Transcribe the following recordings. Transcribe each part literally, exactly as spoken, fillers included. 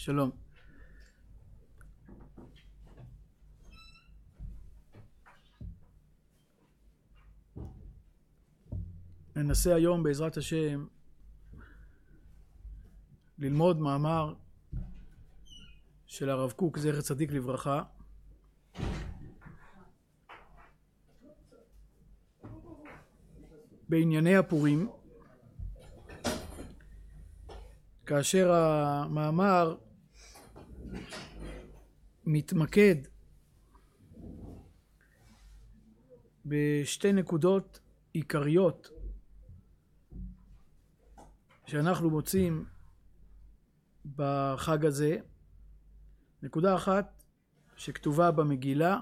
שלום. ננסה היום בעזרת השם ללמוד מאמר של הרב קוק זכר צדיק לברכה, בענייני הפורים, כאשר המאמר מתמקד בשתי נקודות עיקריות שאנחנו מוצאים בחג הזה. נקודה אחת שכתובה במגילה,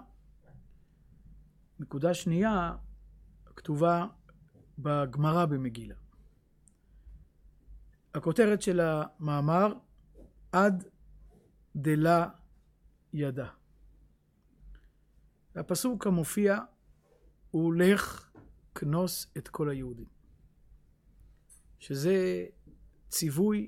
נקודה שנייה כתובה בגמרא במגילה. הכותרת של המאמר, עד דלה ידע. הפסוק המופיע הוא לך כנוס את כל היהודים, שזה ציווי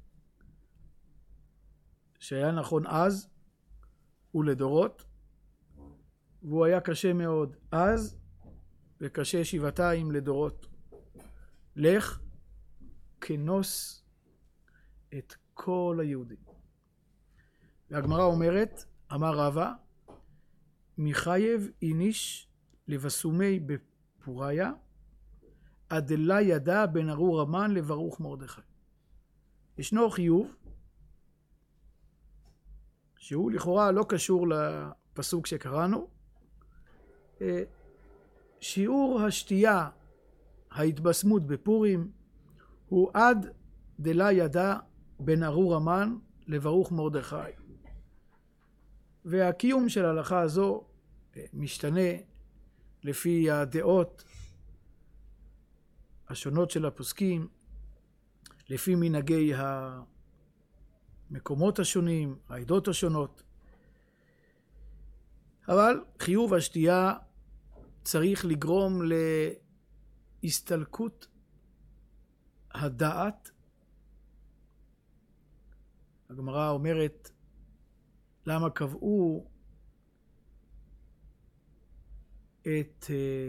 שהיה נכון אז ולדורות, והוא היה קשה מאוד אז וקשה שבעתיים לדורות. לך כנוס את כל היהודים. והגמרא אומרת, אמר רבא, מחייב איניש לבסומי בפוריה, עדלה ידע בין ארור המן לברוך מרדכי. ישנו חיוב שהוא לכאורה לא קשור לפסוק שקראנו. שיעור השתייה, ההתבשמות בפורים, הוא עד דלה ידע בין ארור המן לברוך מרדכי. והקיום של ההלכה הזו משתנה לפי הדעות השונות של הפוסקים, לפי מנהגי המקומות השונים, העדות השונות. אבל חיוב השתייה צריך לגרום להסתלקות הדעת. הגמרא אומרת, למה קבעו את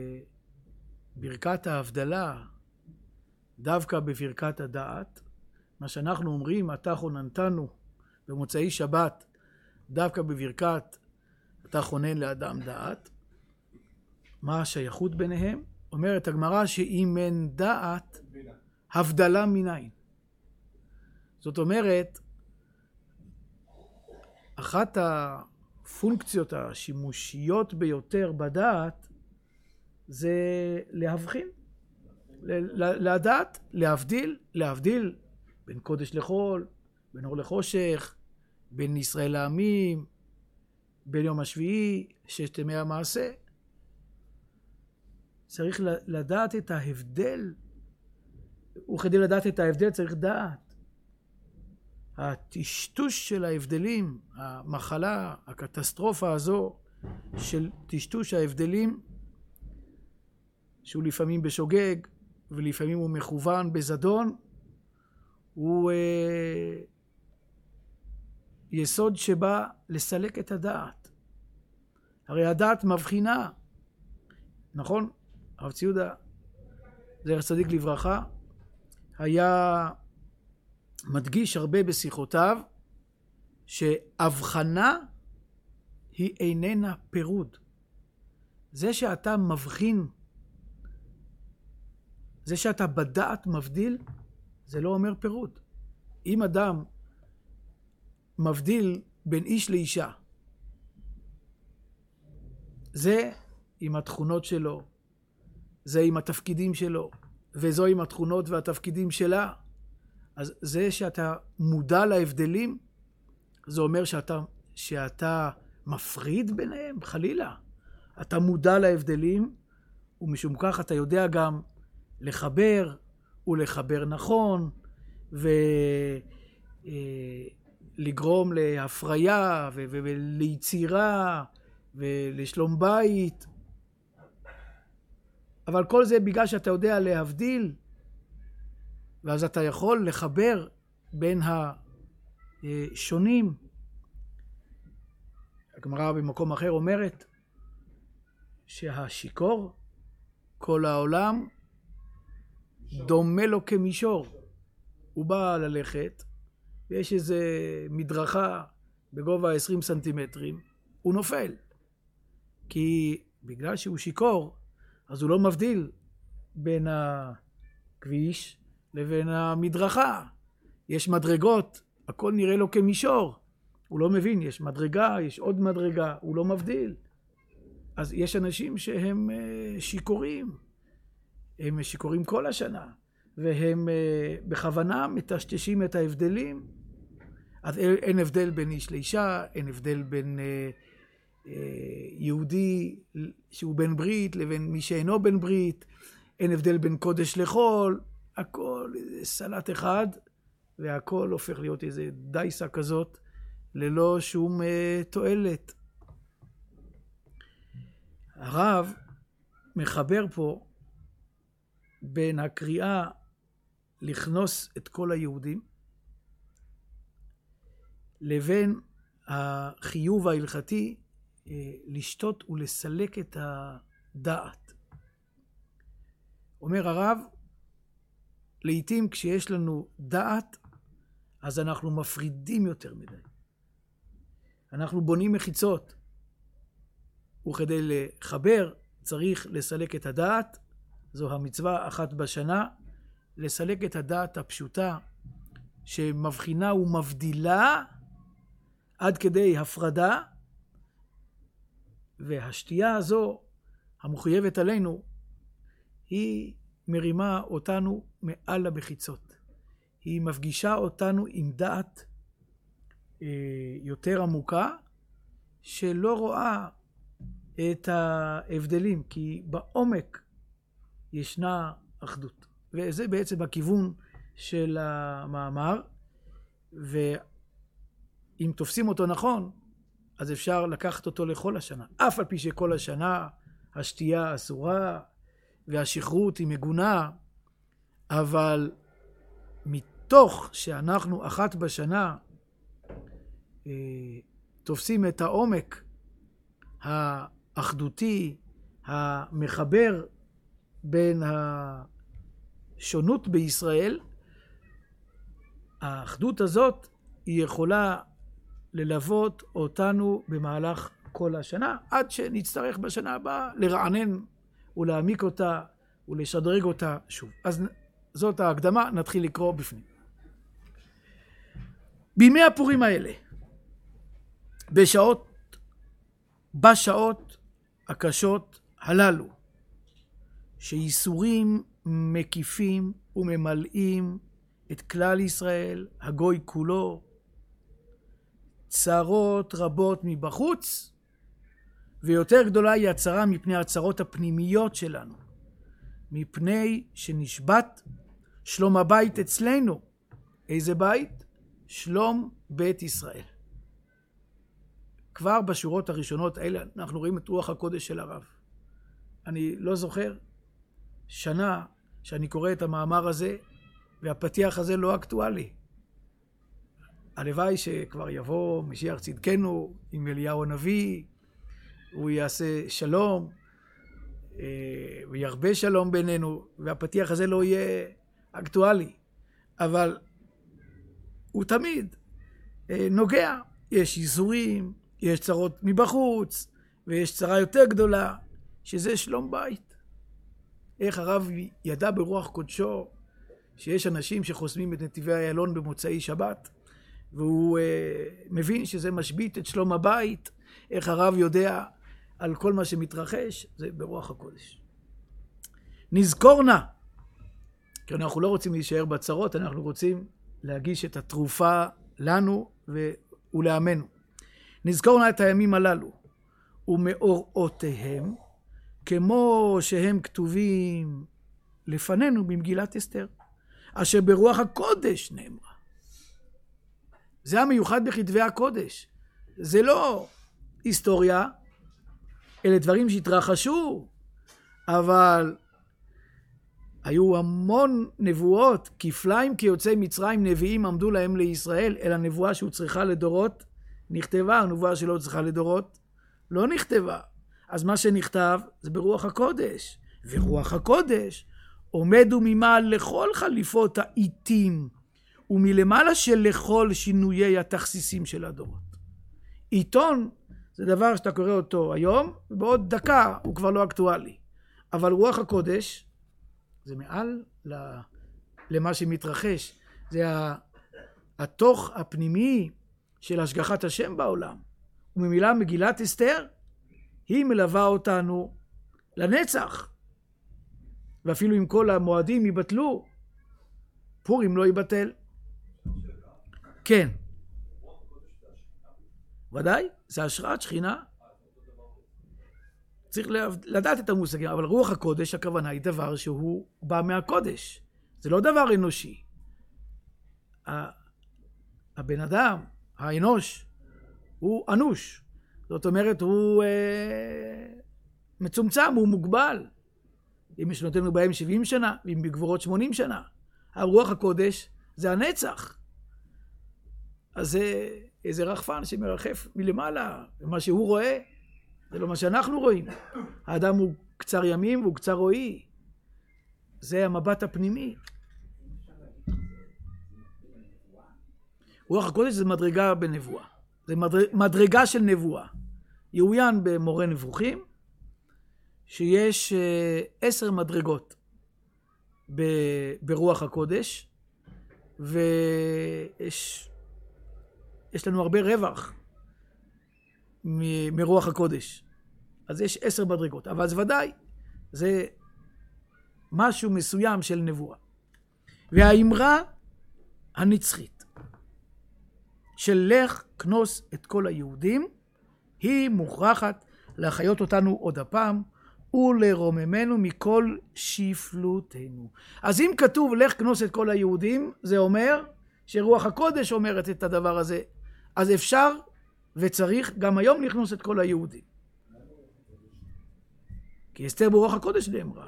ברכת ההבדלה דווקא בברכת הדעת? מה שאנחנו אומרים, אתה חוננתנו במוצאי שבת, דווקא בברכת אתה חונן לאדם דעת. מה השייכות ביניהם? אומרת הגמרא שאם אין דעת, הבדלה מניין. זאת אומרת, אחת הפונקציות השימושיות ביותר בדעת זה להבחין, לדעת, להבדיל, להבדיל בין קודש לחול, בין אור לחושך, בין ישראל לעמים, בין יום השביעי, ששת ימי המעשה. צריך לדעת את ההבדל, וכדי לדעת את ההבדל צריך דעת. הטשטוש של ההבדלים, המחלה, הקטסטרופה הזו של טשטוש ההבדלים, שהוא לפעמים בשוגג ולפעמים הוא מכוון בזדון, הוא אה, יסוד שבא לסלק את הדעת. הרי הדעת מבחינה, נכון? הרב ציודה זכר צדיק לברכה היה מדגיש הרבה בשיחותיו שהבחנה היא איננה פירוד. זה שאתה מבחין, זה שאתה בדעת מבדיל, זה לא אומר פירוד. אם אדם מבדיל בין איש לאישה, זה עם התכונות שלו, זה עם התפקידים שלו, וזו עם התכונות והתפקידים שלה. אז זה שאתה מודע להבדלים, זה אומר שאתה, שאתה מפריד ביניהם, חלילה. אתה מודע להבדלים, ומשום כך אתה יודע גם לחבר, ולחבר נכון, ולגרום להפריה, וליצירה, ולשלום בית. אבל כל זה בגלל שאתה יודע להבדיל, ואז אתה יכול לחבר בין שונים. הגמרא במקום אחר אומרת שהשיכור, כל העולם דומה לו כמישור. הוא בא ללכת ויש איזה מדרכה בגובה עשרים סנטימטרים, הוא נופל. כי בגלל שהוא שיכור, אז הוא לא מבדיל בין הכביש לבין המדרכה. יש מדרגות, הכל נראה לו כמישור. הוא לא מבין, יש מדרגה, יש עוד מדרגה, הוא לא מבדיל. אז יש אנשים שהם שיכורים. הם שיכורים כל השנה, והם בכוונה מטשטשים את ההבדלים. אז אין הבדל בין איש לאישה, אין הבדל בין יהודי שהוא בן ברית לבין מי שאינו בן ברית, אין הבדל בין קודש לחול, הכל סלט אחד, והכל הופך להיות איזה דייסה כזאת, ללא שום תועלת. הרב מחבר פה בין הקריאה לכנוס את כל היהודים, לבין החיוב ההלכתי לשתות ולסלק את הדעת. אומר הרב, לעתים כשיש לנו דעת, אז אנחנו מפרידים יותר מדי. אנחנו בונים מחיצות, וכדי לחבר צריך לסלק את הדעת. זו המצווה אחת בשנה, לסלק את הדעת הפשוטה, שמבחינה ומבדילה עד כדי הפרדה, והשתייה הזו המחויבת עלינו, היא מרימה אותנו מעל המחיצות. היא מפגישה אותנו עם דעת אה, יותר עמוקה, שלא רואה את ההבדלים, כי בעומק ישנה אחדות. וזה בעצם הכיוון של המאמר, ואם תופסים אותו נכון, אז אפשר לקחת אותו לכל השנה. אף על פי שכל השנה השתייה אסורה, והשכרות היא מגונה, אבל מתוך שאנחנו אחת בשנה אה, תופסים את העומק האחדותי, המחבר בין השונות בישראל, האחדות הזאת היא יכולה ללוות אותנו במהלך כל השנה, עד שנצטרך בשנה הבאה לרענן ולהעמיק אותה ולשדרג אותה שוב. אז זאת ההקדמה, נתחיל לקרוא בפנים. בימי הפורים האלה, בשעות, בשעות הקשות הללו, שאיסורים מקיפים וממלאים את כלל ישראל, הגוי כולו, צרות רבות מבחוץ, ויותר גדולה היא הצרה מפני הצרות הפנימיות שלנו, מפני שנשבת שלום הבית אצלנו. איזה בית? שלום בית ישראל. כבר בשורות הראשונות האלה אנחנו רואים את רוח הקודש של הרב. אני לא זוכר שנה שאני קורא את המאמר הזה והפתיח הזה לא אקטואלי. הלוואי שכבר יבוא משיח צדקנו עם אליהו הנביא, הוא יעשה שלום וירבה שלום בינינו, והפתיח הזה לא יהיה אקטואלי, אבל הוא תמיד נוגע. יש איסורים, יש צרות מבחוץ, ויש צרה יותר גדולה, שזה שלום בית. איך הרב ידע ברוח קודשו שיש אנשים שחוסמים את נתיבי איילון במוצאי שבת, והוא אה, מבין שזה משבית את שלום הבית. איך הרב יודע על כל מה שמתרחש? זה ברוח הקודש. נזכור נא, כי אנחנו לא רוצים להישאר בצרות, אנחנו רוצים להגיש את התרופה לנו ולעמנו. נזכור נא את הימים הללו, ומאורעותיהם, כמו שהם כתובים לפנינו במגילת אסתר, אשר ברוח הקודש נאמרה. זה המיוחד בכתבי הקודש. זה לא היסטוריה, אלה דברים שהתרחשו, אבל היו המון נבואות, כפליים כיוצאי מצרים נביאים עמדו להם לישראל, אלא נבואה שהוא צריכה לדורות נכתבה, הנבואה שלא צריכה לדורות לא נכתבה. אז מה שנכתב זה ברוח הקודש, ורוח הקודש עומד וממעל לכל חליפות העיתים, ומלמעלה של לכל שינויי התכסיסים של הדורות. עיתון זה דבר שאתה קורא אותו היום, ובעוד דקה הוא כבר לא אקטואלי. אבל רוח הקודש זה מעל למה שמתרחש. זה התוך הפנימי של השגחת השם בעולם. וממילה מגילת אסתר, היא מלווה אותנו לנצח. ואפילו אם כל המועדים ייבטלו, פורים לא ייבטל. כן. ודאי, זה השראת שכינה. צריך לדעת את המושגים, אבל רוח הקודש, הכוונה היא דבר שהוא בא מהקודש. זה לא דבר אנושי. הבן אדם, האנוש, הוא אנוש. זאת אומרת, הוא אה, מצומצם, הוא מוגבל. אם יש נותנו בהם שבעים שנה, ואם בגבורות שמונים שנה. הרוח הקודש זה הנצח. אז זה איזה רחפן שמרחף מלמעלה, ומה שהוא רואה, זה לא מה שאנחנו רואים. האדם הוא קצר ימים והוא קצר רואי. זה המבט הפנימי. רוח הקודש זה מדרגה בנבואה. זה מדרגה של נבואה. יעוין במורה נבוכים, שיש עשר מדרגות ברוח הקודש, ויש יש לנו הרבה רווח מ- מרוח הקודש. אז יש עשר מדרגות, אבל זה ודאי, זה משהו מסוים של נבואה. והאמרה הנצחית של לך כנוס את כל היהודים, היא מוכרחת להחיות אותנו עוד הפעם, ולרוממנו מכל שפלותנו. אז אם כתוב לך כנוס את כל היהודים, זה אומר שרוח הקודש אומרת את הדבר הזה. אז אפשר וצריך גם היום לכנוס את כל היהודים. כי אסתר ברוח הקודש נאמרה.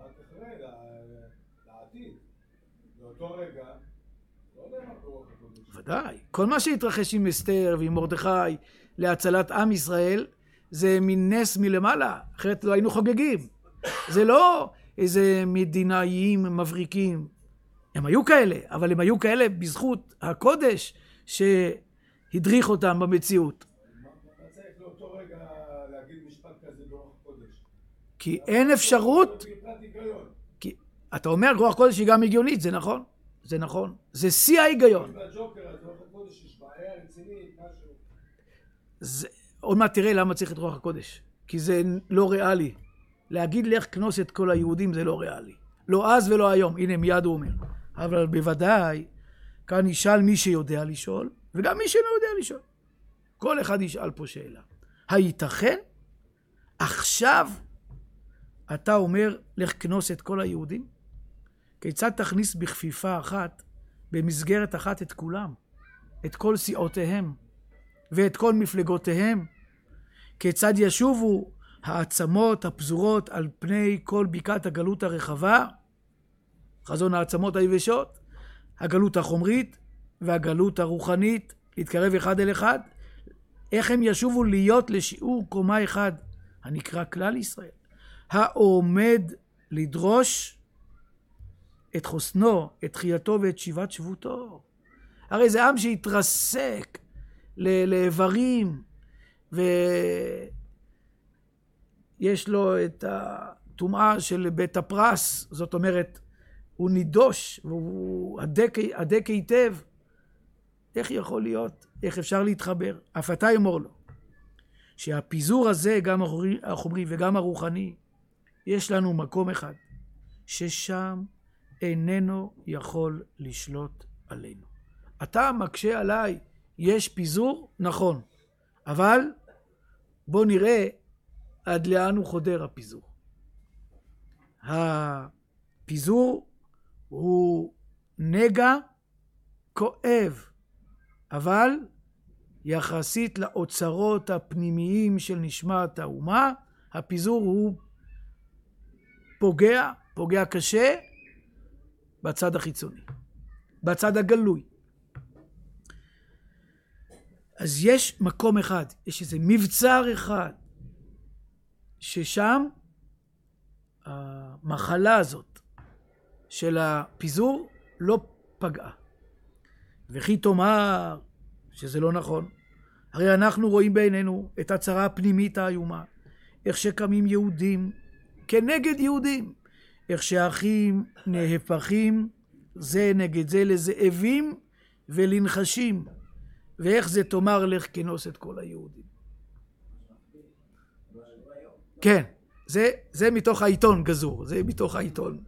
ודאי. כל מה שהתרחש עם אסתר ועם מרדכי להצלת עם ישראל, זה מין נס מלמעלה, אחרת לא היינו חוגגים. זה לא איזה מדינאים מבריקים. הם היו כאלה, אבל הם היו כאלה בזכות הקודש שהדריך אותם במציאות. מה צריך לאותו רגע להגיד משפט כזה ברוח הקודש? כי אין אפשרות... כי אתה אומר רוח הקודש היא גם הגיונית, זה נכון? זה נכון. זה שיא ההיגיון. בג'וקר, אז רוח הקודש יש בעיה רצינית, משהו. עוד מעט תראה למה צריך את רוח הקודש. כי זה לא ריאלי. להגיד לך כנוס את כל היהודים זה לא ריאלי. לא אז ולא היום. הנה מיד הוא אומר. אבל בוודאי, כאן ישאל מי שיודע לשאול, וגם מי שלא יודע לשאול. כל אחד ישאל פה שאלה. הייתכן? עכשיו אתה אומר לך כנוס את כל היהודים? כיצד תכניס בכפיפה אחת, במסגרת אחת את כולם? את כל סיעותיהם? ואת כל מפלגותיהם? כיצד ישובו העצמות הפזורות על פני כל בקעת הגלות הרחבה? חזון העצמות היבשות, הגלות החומרית והגלות הרוחנית, להתקרב אחד אל אחד. איך הם ישובו להיות לשיעור קומה אחד, הנקרא כלל ישראל, העומד לדרוש את חוסנו, את תחייתו ואת שיבת שבותו. הרי זה עם שהתרסק לאיברים, ויש לו את הטומאה של בית הפרס, זאת אומרת, הוא נידוש, והוא הדק, הדק היטב. איך יכול להיות? איך אפשר להתחבר? אף אתה יאמר לו, שהפיזור הזה, גם החומרי וגם הרוחני, יש לנו מקום אחד, ששם איננו יכול לשלוט עלינו. אתה מקשה עליי, יש פיזור? נכון. אבל בוא נראה עד לאן הוא חודר הפיזור. הפיזור הוא נגע כואב, אבל יחסית לאוצרות הפנימיים של נשמת האומה, הפיזור הוא פוגע, פוגע קשה, בצד החיצוני, בצד הגלוי. אז יש מקום אחד, יש איזה מבצר אחד, ששם המחלה הזאת של הפיזור לא פגעה. וכי תאמר שזה לא נכון. הרי אנחנו רואים בעינינו את הצרה הפנימית האיומה, איך שקמים יהודים כנגד יהודים, איך שאחים נהפכים זה נגד זה לזאבים ולנחשים, ואיך זה תאמר לך כנוס את כל היהודים. כן, זה, זה מתוך העיתון גזור, זה מתוך העיתון.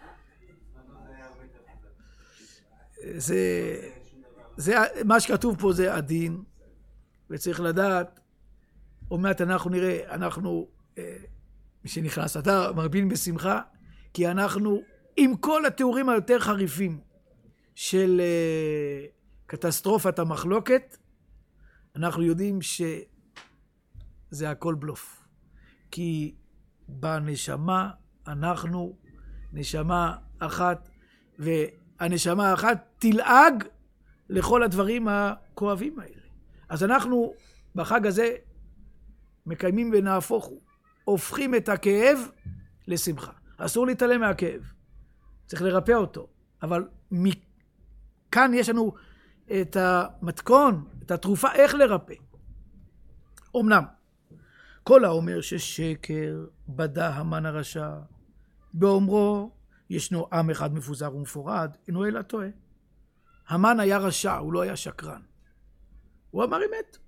זה, זה, מה שכתוב פה זה הדין, וצריך לדעת, עוד מעט אנחנו נראה, אנחנו, מי שנכנס, אתה מרבין בשמחה, כי אנחנו, עם כל התיאורים היותר חריפים של קטסטרופת המחלוקת, אנחנו יודעים שזה הכל בלוף. כי בנשמה אנחנו נשמה אחת, והנשמה האחת תלעג לכל הדברים הכואבים האלה. אז אנחנו בחג הזה מקיימים ונהפוכו, הופכים את הכאב לשמחה. אסור להתעלם מהכאב, צריך לרפא אותו, אבל מכאן יש לנו את המתכון, את התרופה איך לרפא. אמנם, כל האומר ששקר בדה המן הרשע, באומרו ישנו עם אחד מפוזר ומפורד, אינו אלא טועה. המן היה רשע, הוא לא היה שקרן. הוא אמר אמת.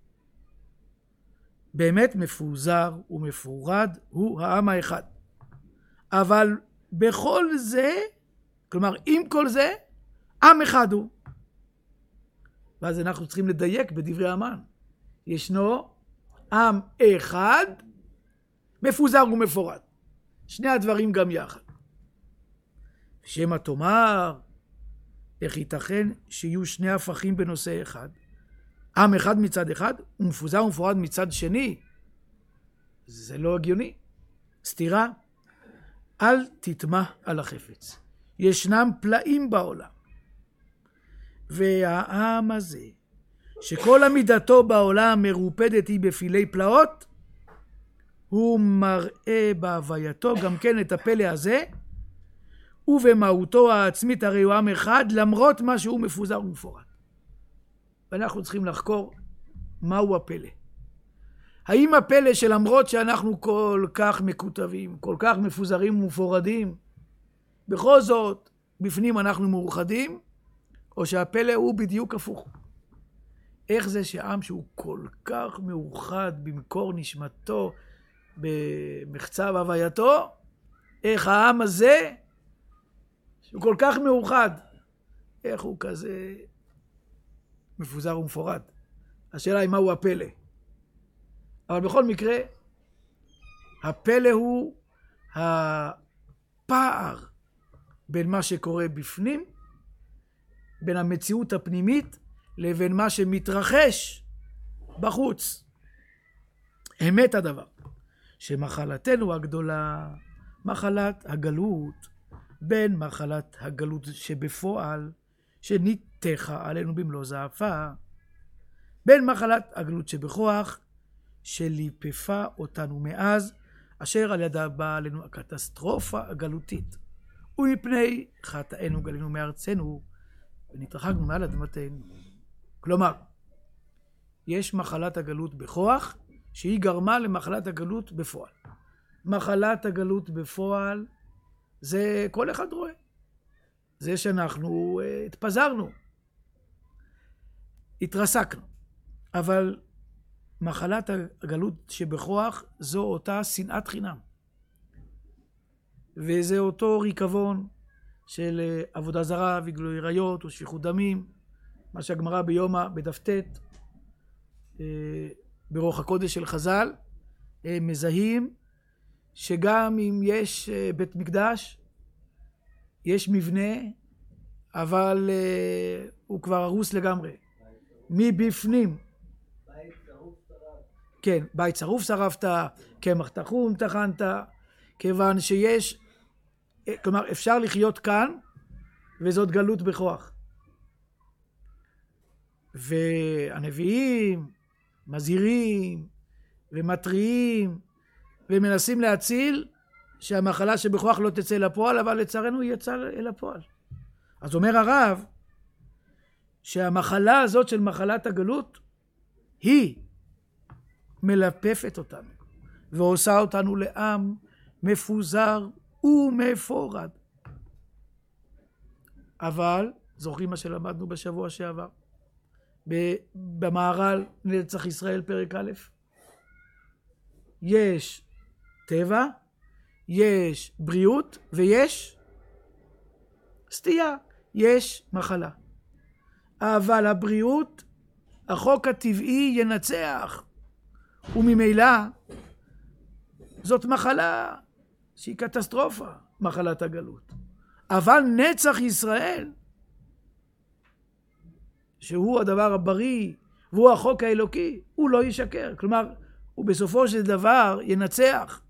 באמת מפוזר ומפורד הוא העם האחד. אבל בכל זה, כלומר עם כל זה, עם אחד הוא. ואז אנחנו צריכים לדייק בדברי המן. ישנו עם אחד, מפוזר ומפורד. שני הדברים גם יחד. שמא תאמר, איך ייתכן שיהיו שני הפכים בנושא אחד? עם אחד מצד אחד ומפוזר ומפורד מצד שני. זה לא הגיוני. סתירה. אל תטמע על החפץ. ישנם פלאים בעולם. והעם הזה, שכל עמידתו בעולם מרופדת היא בפילי פלאות, הוא מראה בהווייתו גם כן את הפלא הזה, ובמהותו העצמית הרי הוא עם אחד, למרות מה שהוא מפוזר ומפורד. ואנחנו צריכים לחקור מהו הפלא. האם הפלא שלמרות שאנחנו כל כך מקוטבים, כל כך מפוזרים ומפורדים, בכל זאת בפנים אנחנו מאוחדים, או שהפלא הוא בדיוק הפוך? איך זה שעם שהוא כל כך מאוחד במקור נשמתו, במחצב הווייתו, איך העם הזה, שהוא כל כך מאוחד, איך הוא כזה מפוזר ומפורד? השאלה היא מהו הפלא. אבל בכל מקרה, הפלא הוא הפער בין מה שקורה בפנים, בין המציאות הפנימית, לבין מה שמתרחש בחוץ. אמת הדבר, שמחלתנו הגדולה, מחלת הגלות, בין מחלת הגלות שבפועל, שניתחה עלינו במלוא זעפה, בין מחלת הגלות שבכוח, שליפפה אותנו מאז, אשר על ידה באה עלינו הקטסטרופה הגלותית, ומפני חטאינו גלינו מארצנו, ונתרחקנו מעל אדמתנו. כלומר, יש מחלת הגלות בכוח, שהיא גרמה למחלת הגלות בפועל. מחלת הגלות בפועל, זה כל אחד רואה. זה שאנחנו uh, התפזרנו, התרסקנו. אבל מחלת הגלות שבכוח, זו אותה שנאת חינם. וזה אותו ריקבון של uh, עבודה זרה וגילוי עריות ושפיכות דמים, מה שהגמרא ביומא בדף ט' uh, ברוח הקודש של חז"ל, uh, מזהים שגם אם יש uh, בית מקדש, יש מבנה, אבל uh, הוא כבר הרוס לגמרי. מבפנים. בית שרוף שרפת. כן, בית שרוף שרפת, קמח טחון טחנת, כיוון שיש, כלומר אפשר לחיות כאן וזאת גלות בכוח. והנביאים מזהירים ומתריעים ומנסים להציל שהמחלה שבכוח לא תצא לפועל, אבל לצערנו היא יצאה אל הפועל. אז אומר הרב שהמחלה הזאת של מחלת הגלות היא מלפפת אותנו ועושה אותנו לעם מפוזר ומפורד. אבל זוכרים מה שלמדנו בשבוע שעבר במהר"ל נצח ישראל פרק א', יש טבע, יש בריאות ויש סטייה, יש מחלה. אבל הבריאות, החוק הטבעי ינצח, וממילא זאת מחלה שהיא קטסטרופה, מחלת הגלות. אבל נצח ישראל, שהוא הדבר הבריא והוא החוק האלוקי, הוא לא ישקר. כלומר, הוא בסופו של דבר ינצח.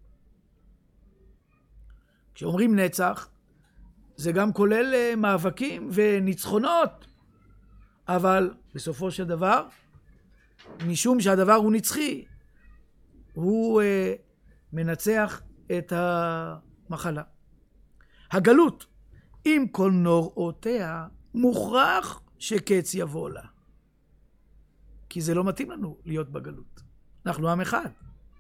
כשאומרים נצח, זה גם כולל מאבקים וניצחונות, אבל בסופו של דבר, משום שהדבר הוא נצחי, הוא אה, מנצח את המחלה. הגלות, עם כל נוראותיה, מוכרח שקץ יבוא לה. כי זה לא מתאים לנו להיות בגלות. אנחנו עם אחד.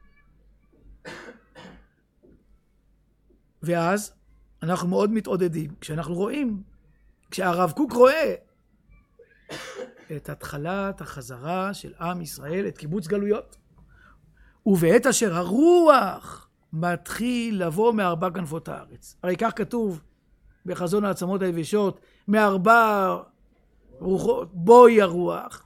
ואז אנחנו מאוד מתעודדים כשאנחנו רואים, כשהרב קוק רואה את התחלת החזרה של עם ישראל, את קיבוץ גלויות, ובעת אשר הרוח מתחיל לבוא מארבע כנפות הארץ. הרי כך כתוב בחזון העצמות היבשות, מארבע רוחות, בואי הרוח.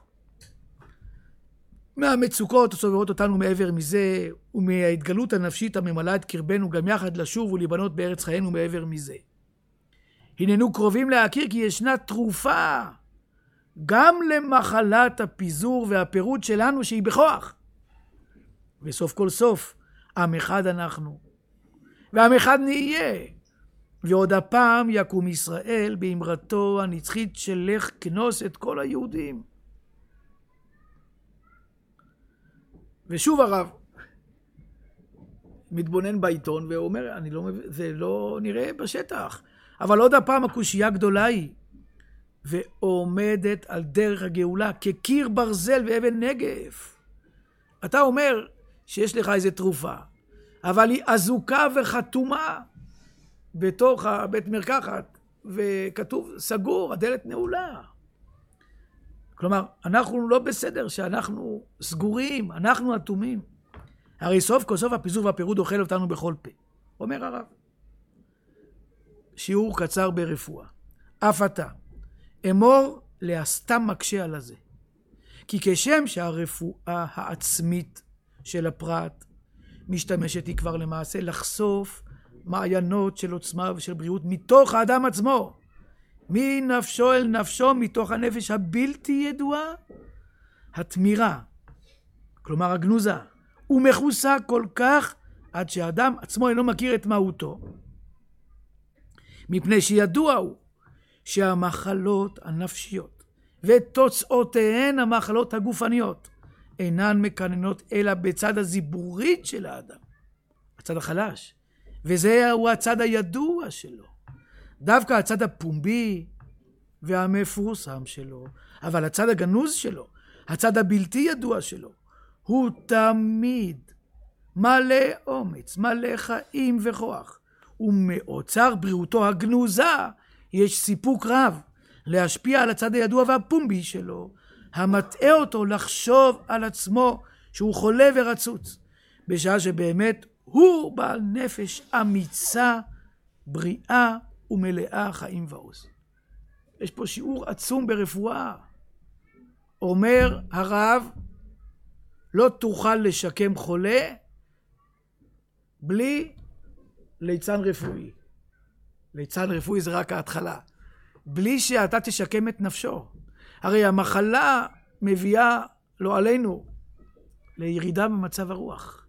מהמצוקות הסובבות אותנו מעבר מזה, ומההתגלות הנפשית הממלאה את קרבנו גם יחד לשוב ולהיבנות בארץ חיינו מעבר מזה. הננו קרובים להכיר כי ישנה תרופה גם למחלת הפיזור והפירוד שלנו שהיא בכוח. וסוף כל סוף, עם אחד אנחנו, ועם אחד נהיה. ועוד הפעם יקום ישראל באמרתו הנצחית של לך כנוס את כל היהודים. ושוב הרב מתבונן בעיתון ואומר, אני לא, זה לא נראה בשטח. אבל עוד הפעם הקושייה גדולה היא, ועומדת על דרך הגאולה כקיר ברזל ואבן נגף. אתה אומר שיש לך איזו תרופה, אבל היא אזוקה וחתומה בתוך הבית מרקחת, וכתוב סגור, הדלת נעולה. כלומר, אנחנו לא בסדר שאנחנו סגורים, אנחנו אטומים. הרי סוף כל סוף הפיזור והפירוד אוכל אותנו בכל פה. אומר הרב. שיעור קצר ברפואה. אף אתה, אמור להסתם מקשה על הזה. כי כשם שהרפואה העצמית של הפרט משתמשת היא כבר למעשה לחשוף מעיינות של עוצמה ושל בריאות מתוך האדם עצמו. מנפשו אל נפשו, מתוך הנפש הבלתי ידועה, התמירה, כלומר הגנוזה, ומכוסה כל כך עד שהאדם עצמו אינו מכיר את מהותו, מפני שידוע הוא שהמחלות הנפשיות ותוצאותיהן המחלות הגופניות אינן מקננות אלא בצד הזיבורית של האדם, הצד החלש, וזהו הצד הידוע שלו. דווקא הצד הפומבי והמפורסם שלו, אבל הצד הגנוז שלו, הצד הבלתי ידוע שלו, הוא תמיד מלא אומץ, מלא חיים וכוח. ומאוצר בריאותו הגנוזה יש סיפוק רב להשפיע על הצד הידוע והפומבי שלו, המטעה אותו לחשוב על עצמו שהוא חולה ורצוץ, בשעה שבאמת הוא בעל נפש אמיצה, בריאה ומלאה חיים ועוז. יש פה שיעור עצום ברפואה. אומר הרב, לא תוכל לשקם חולה בלי ליצן רפואי. ליצן רפואי זה רק ההתחלה. בלי שאתה תשקם את נפשו. הרי המחלה מביאה, לא עלינו, לירידה במצב הרוח.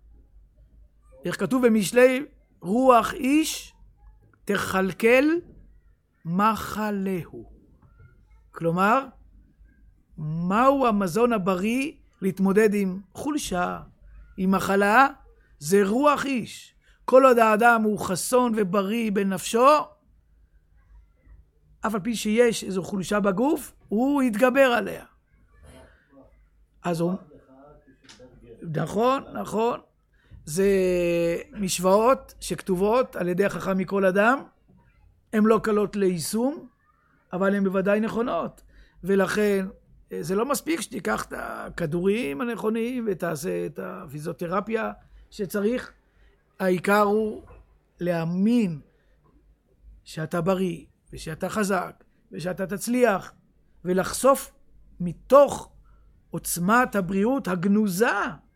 איך כתוב במשלי, רוח איש תחלקל מחלהו. כלומר, מהו המזון הבריא להתמודד עם חולשה, עם מחלה? זה רוח איש. כל עוד האדם הוא חסון ובריא בנפשו, אף על פי שיש איזו חולשה בגוף, הוא יתגבר עליה. אז הוא... נכון, נכון. זה משוואות שכתובות על ידי החכם מכל אדם. הן לא קלות ליישום, אבל הן בוודאי נכונות. ולכן, זה לא מספיק שתיקח את הכדורים הנכונים ותעשה את הפיזיותרפיה שצריך. העיקר הוא להאמין שאתה בריא ושאתה חזק ושאתה תצליח, ולחשוף מתוך עוצמת הבריאות הגנוזה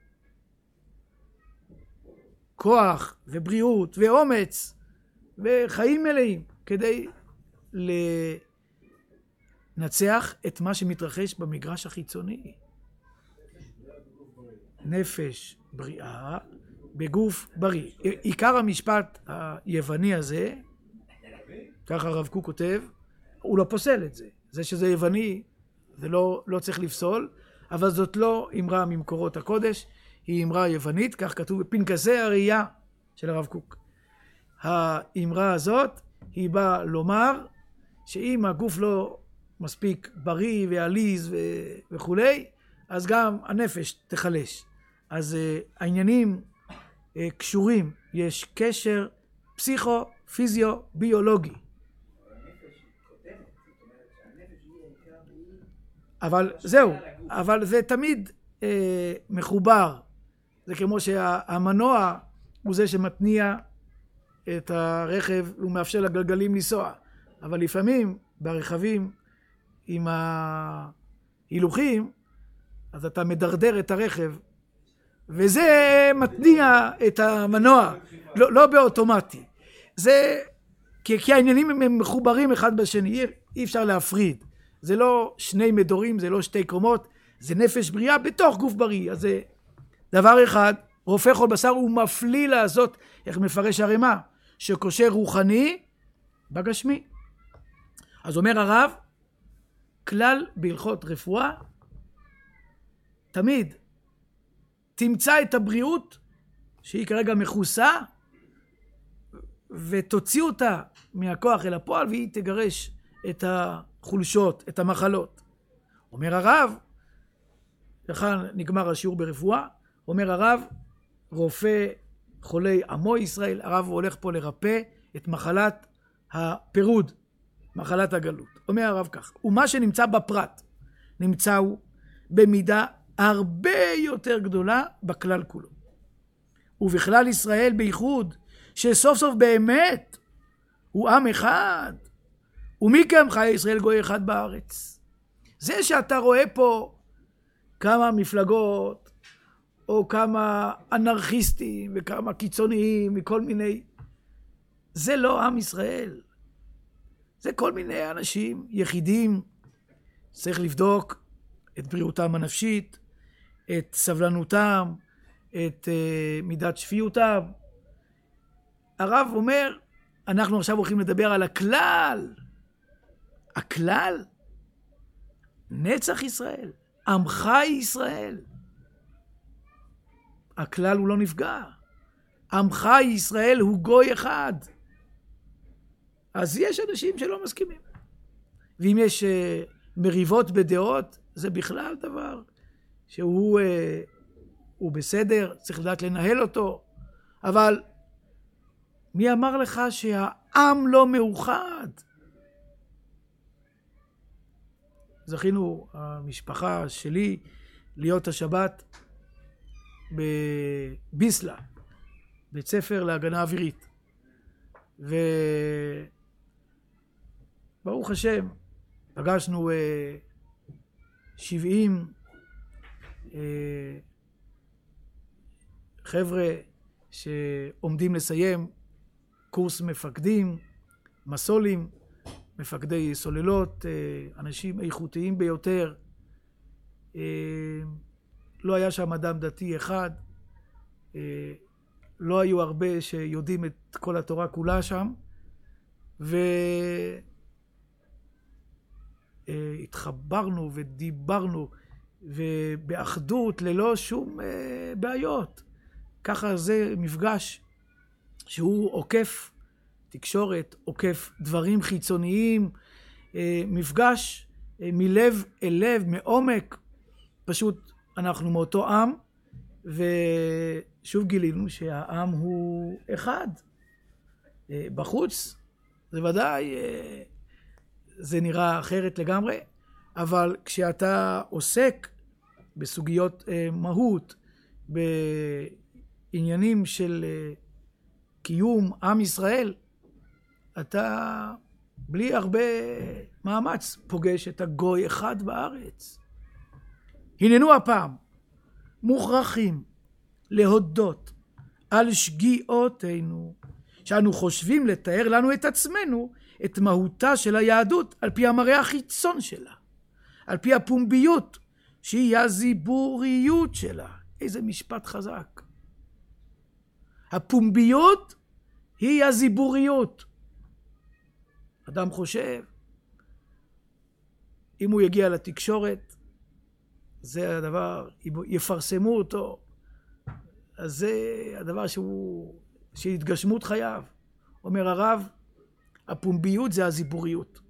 כוח ובריאות ואומץ וחיים מלאים כדי לנצח את מה שמתרחש במגרש החיצוני. נפש בריאה בגוף בריא. עיקר המשפט היווני הזה, ככה הרב קוק כותב, הוא לא פוסל את זה. זה שזה יווני, זה לא, לא צריך לפסול, אבל זאת לא אמרה ממקורות הקודש, היא אמרה יוונית, כך כתוב בפנקסי הראייה של הרב קוק. האמרה הזאת היא באה לומר שאם הגוף לא מספיק בריא ועליז וכו', אז גם הנפש תחלש. אז uh, העניינים uh, קשורים, יש קשר פסיכו-פיזיו-ביולוגי. אבל זהו, אבל זה תמיד אה, מחובר. זה כמו שהמנוע הוא זה שמתניע את הרכב, הוא מאפשר לגלגלים לנסוע. אבל לפעמים ברכבים עם ההילוכים, אז אתה מדרדר את הרכב, וזה מתניע את המנוע, לא, לא באוטומטי. זה, כי, כי העניינים הם מחוברים אחד בשני, אי, אי אפשר להפריד. זה לא שני מדורים, זה לא שתי קומות, זה נפש בריאה בתוך גוף בריא. אז זה דבר אחד, רופא כל בשר הוא מפליא לעשות, איך מפרש הרמ"א, שקושר רוחני בגשמי. אז אומר הרב, כלל בהלכות רפואה, תמיד תמצא את הבריאות שהיא כרגע מכוסה, ותוציא אותה מהכוח אל הפועל, והיא תגרש את החולשות, את המחלות. אומר הרב, לכאן נגמר השיעור ברפואה, אומר הרב, רופא חולי עמו ישראל, הרב הולך פה לרפא את מחלת הפירוד, מחלת הגלות. אומר הרב כך, ומה שנמצא בפרט, נמצא הוא במידה הרבה יותר גדולה בכלל כולו. ובכלל ישראל בייחוד, שסוף סוף באמת הוא עם אחד, ומכם חיי ישראל גוי אחד בארץ. זה שאתה רואה פה כמה מפלגות, או כמה אנרכיסטים, וכמה קיצוניים, מכל מיני, זה לא עם ישראל. זה כל מיני אנשים, יחידים, צריך לבדוק את בריאותם הנפשית, את סבלנותם, את uh, מידת שפיותם. הרב אומר, אנחנו עכשיו הולכים לדבר על הכלל. הכלל, נצח ישראל, עמך ישראל. הכלל הוא לא נפגע. עמך ישראל הוא גוי אחד. אז יש אנשים שלא מסכימים. ואם יש uh, מריבות בדעות, זה בכלל דבר שהוא uh, הוא בסדר, צריך לדעת לנהל אותו. אבל מי אמר לך שהעם לא מאוחד? זכינו, המשפחה שלי, להיות השבת בביסלה, בית ספר להגנה אווירית. וברוך השם, פגשנו שבעים חבר'ה שעומדים לסיים קורס מפקדים, מסולים, מפקדי סוללות, אנשים איכותיים ביותר. לא היה שם אדם דתי אחד, לא היו הרבה שיודעים את כל התורה כולה שם, התחברנו ודיברנו ובאחדות ללא שום בעיות. ככה זה מפגש שהוא עוקף תקשורת, עוקף דברים חיצוניים, מפגש מלב אל לב, מעומק. פשוט אנחנו מאותו עם, ושוב גילינו שהעם הוא אחד. בחוץ זה ודאי, זה נראה אחרת לגמרי, אבל כשאתה עוסק בסוגיות מהות, בעניינים של קיום עם ישראל, אתה בלי הרבה מאמץ פוגש את הגוי אחד בארץ. הננו הפעם מוכרחים להודות על שגיאותינו, שאנו חושבים לתאר לנו את עצמנו, את מהותה של היהדות על פי המראה החיצון שלה, על פי הפומביות שהיא הזיבוריות שלה. איזה משפט חזק. הפומביות היא הזיבוריות. אדם חושב, אם הוא יגיע לתקשורת, זה הדבר, אם יפרסמו אותו, אז זה הדבר שהוא, שהתגשמות חייו. אומר הרב, הפומביות זה הזיבוריות.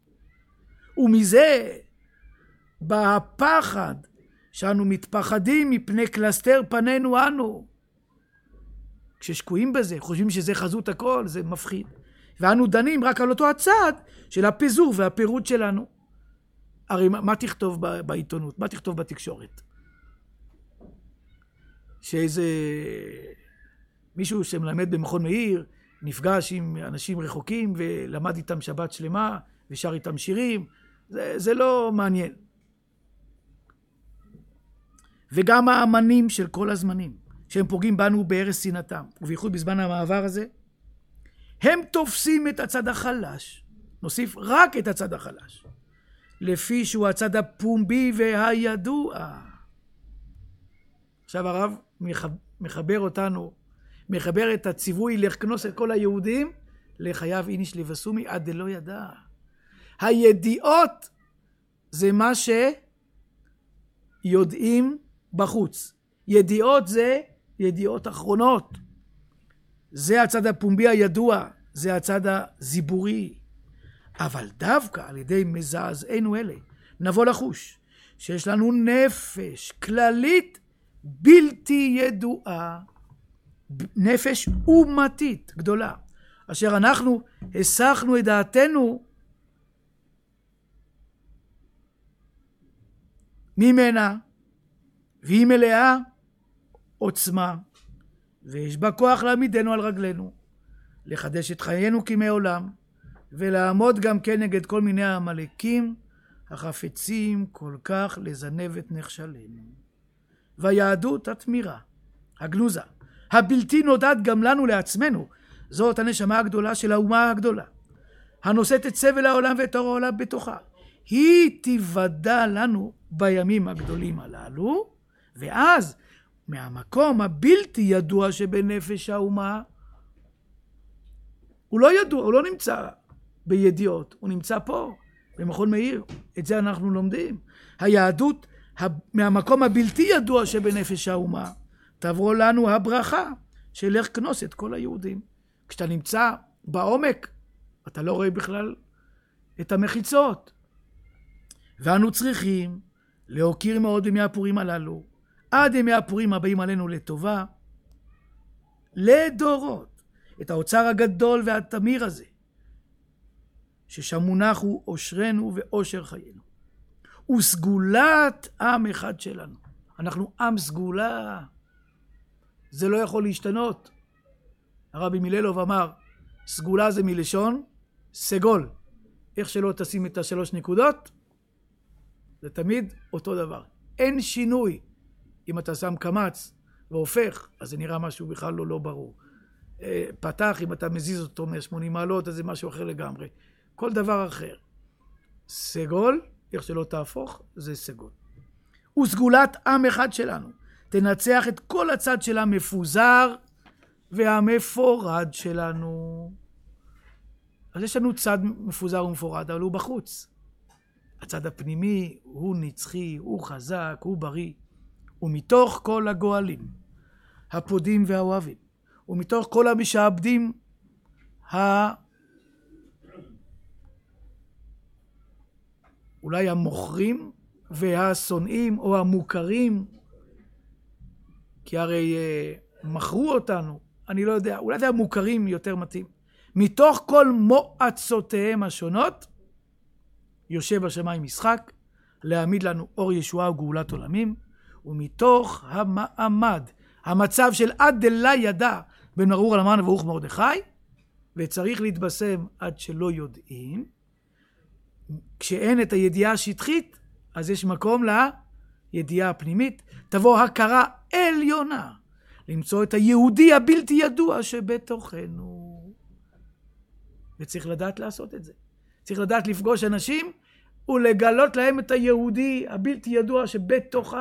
ומזה בא הפחד, שאנו מתפחדים מפני קלסתר פנינו אנו. כששקועים בזה, חושבים שזה חזות הכל, זה מפחיד. ואנו דנים רק על אותו הצד של הפיזור והפירוט שלנו. הרי מה תכתוב בעיתונות? מה תכתוב בתקשורת? שאיזה מישהו שמלמד במכון מאיר, נפגש עם אנשים רחוקים ולמד איתם שבת שלמה ושר איתם שירים, זה, זה לא מעניין. וגם האמנים של כל הזמנים, שהם פוגעים בנו בערש שנאתם, ובייחוד בזמן המעבר הזה, הם תופסים את הצד החלש, נוסיף רק את הצד החלש, לפי שהוא הצד הפומבי והידוע. עכשיו הרב מחבר אותנו, מחבר את הציווי לכנוס את כל היהודים, לחייב איניש לבסומי עד דלא ידע. הידיעות זה מה שיודעים בחוץ. ידיעות זה ידיעות אחרונות. זה הצד הפומבי הידוע, זה הצד הזיבורי. אבל דווקא על ידי מזעזענו אלה, נבוא לחוש שיש לנו נפש כללית בלתי ידועה, נפש אומתית גדולה, אשר אנחנו הסחנו את דעתנו ממנה, והיא מלאה עוצמה, ויש בה כוח להעמידנו על רגלינו, לחדש את חיינו כמי עולם, ולעמוד גם כן נגד כל מיני המלאקים החפצים כל כך לזנב את נכשלנו. והיהדות התמירה, הגנוזה, הבלתי נודעת גם לנו לעצמנו, זאת הנשמה הגדולה של האומה הגדולה, הנושאת את סבל העולם ואת אור העולם בתוכה. היא תיוודע לנו בימים הגדולים הללו, ואז מהמקום הבלתי ידוע שבנפש האומה, הוא לא ידוע, הוא לא נמצא בידיעות, הוא נמצא פה, במכון מאיר. את זה אנחנו לומדים. היהדות, מהמקום הבלתי ידוע שבנפש האומה, תעבור לנו הברכה של איך כנוס את כל היהודים. כשאתה נמצא בעומק, אתה לא רואה בכלל את המחיצות. ואנו צריכים להוקיר מאוד ימי הפורים הללו, עד ימי הפורים הבאים עלינו לטובה, לדורות, את האוצר הגדול והתמיר הזה, ששם מונח הוא אושרנו ואושר חיינו. וסגולת עם אחד שלנו. אנחנו עם סגולה. זה לא יכול להשתנות. הרבי מיללוב אמר, סגולה זה מלשון סגול. איך שלא תשים את השלוש נקודות, זה תמיד אותו דבר. אין שינוי. אם אתה שם קמץ והופך, אז זה נראה משהו בכלל לא, לא ברור. פתח, אם אתה מזיז אותו מ-שמונים מעלות, אז זה משהו אחר לגמרי. כל דבר אחר. סגול, איך שלא תהפוך, זה סגול. וסגולת עם אחד שלנו, תנצח את כל הצד של המפוזר והמפורד שלנו. אז יש לנו צד מפוזר ומפורד, אבל הוא בחוץ. הצד הפנימי הוא נצחי, הוא חזק, הוא בריא. ומתוך כל הגואלים, הפודים והאוהבים, ומתוך כל המשעבדים, ה... אולי המוכרים והשונאים או המוכרים, כי הרי uh, מכרו אותנו, אני לא יודע, אולי זה המוכרים יותר מתאים. מתוך כל מועצותיהם השונות, יושב בשמיים משחק, להעמיד לנו אור ישועה וגאולת עולמים, ומתוך המעמד, המצב של עד דלה ידע בין ארור על המן וברוך מרדכי, וצריך להתבשם עד שלא יודעים, כשאין את הידיעה השטחית, אז יש מקום לידיעה הפנימית, תבוא הכרה עליונה, למצוא את היהודי הבלתי ידוע שבתוכנו. וצריך לדעת לעשות את זה. צריך לדעת לפגוש אנשים ולגלות להם את היהודי הבלתי ידוע שבתוכם.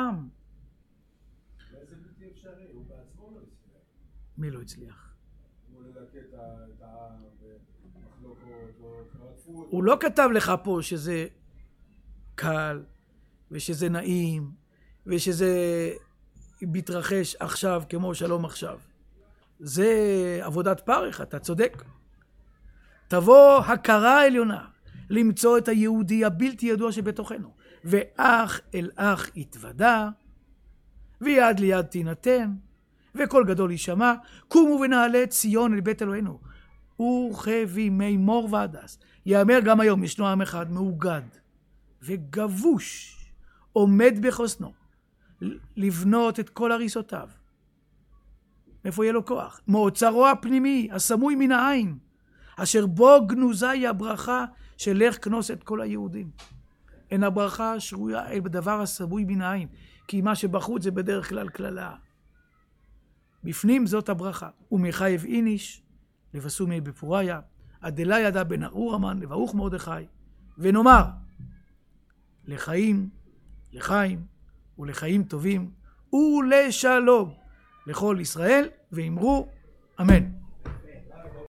זה בלתי אפשרי, הוא בעצמו לא הצליח. מי לא הצליח? הוא לדכא את העם ומחלוקות או קרטפות. הוא לא כתב לך פה שזה קל ושזה נעים ושזה מתרחש עכשיו כמו שלום עכשיו. זה עבודת פרך, אתה צודק. תבוא הכרה עליונה למצוא את היהודי הבלתי ידוע שבתוכנו, ואח אל אח יתוודע, ויד ליד תינתן, וכל גדול יישמע, קומו ונעלה את ציון אל בית אלוהינו, וכבימי מור ועדס. יאמר גם היום, ישנו עם אחד מאוגד וגבוש, עומד בחוסנו, לבנות את כל הריסותיו. איפה יהיה לו כוח? מאוצרו הפנימי, הסמוי מן העין, אשר בו גנוזה היא הברכה של לך כנוס את כל היהודים. אין הברכה שרויה אל בדבר הסמוי מן העין, כי מה שבחוץ זה בדרך כלל כללה. בפנים זאת הברכה. ומחייב איניש, לבסומי בפוריה, עד דלה ידע בן ארור המן, לברוך מרדכי, ונאמר, לחיים, לחיים, ולחיים טובים, ולשלום, לכל ישראל, ואמרו, אמן.